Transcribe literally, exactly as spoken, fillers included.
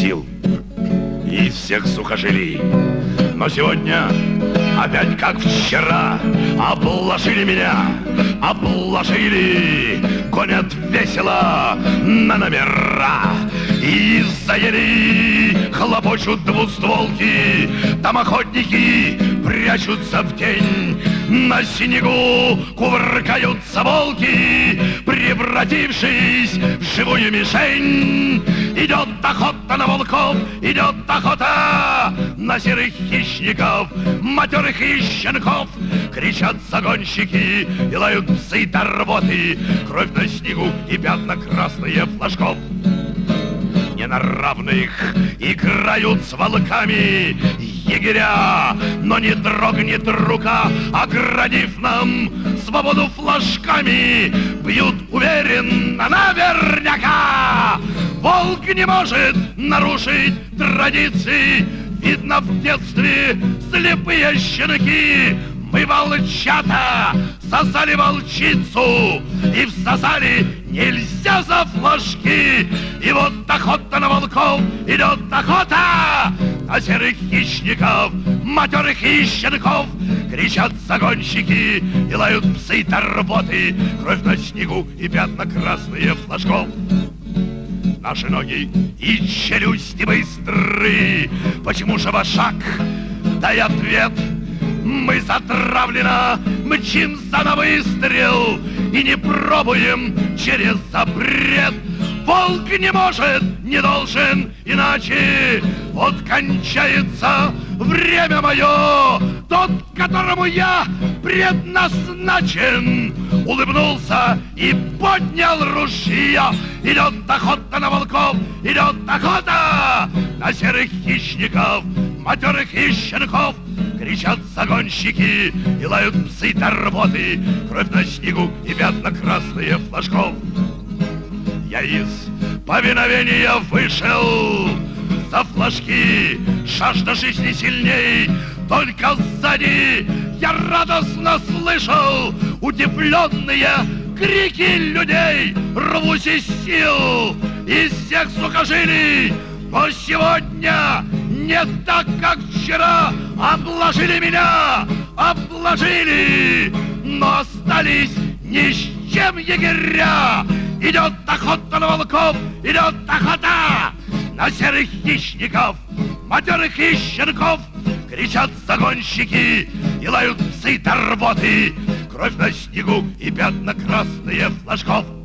сил и из всех сухожилий. Но сегодня опять как вчера обложили меня, обложили, гонят весело на номера. И заели, хлопочут двустволки, там охотники прячутся в тень. На снегу кувыркаются волки, превратившись в живую мишень. Идет охота на волков, идет охота на серых хищников, матерых и щенков. Кричат загонщики и лают псы до рвоты, кровь на снегу и пятна красные флажков. Не на равных играют с волками егеря, но не дрогнет рука, оградив нам свободу флажками. Бьют уверенно, наверняка. Волк не может нарушить традиции. Видно, в детстве слепые щенки. Мы, волчата, сосали волчицу и всосали нельзя за флажки. И вот охота на волков, идет охота на серых хищников, матерых и щенков. Кричат загонщики и лают псы до рвоты, кровь на снегу и пятна красные флажков. Наши ноги и челюсти быстры. Почему же вошак? Дай ответ. Мы затравленно мчимся на выстрел и не пробуем через запрет. Волк не может, не должен иначе. Вот кончается время мое. Тот, которому я предназначен, улыбнулся и поднял ружье. Идет охота на волков, идет охота на серых хищников, матерых и щенков. Кричат загонщики и лают псы до рвоты, кровь на снегу и пятна красные флажков. Я из повиновения вышел, за флажки жажда жизни сильней. Только сзади я радостно слышал удивленные крики людей. Рвусь из сил, из всех сухожилий, но сегодня не так, как вчера. Обложили меня, обложили, но остались ни с чем егеря. Идет охота на волков, идет охота на серых хищников, матерых и щенков. Кричат загонщики и лают псы до рвоты, кровь на снегу и пятна красные флажков.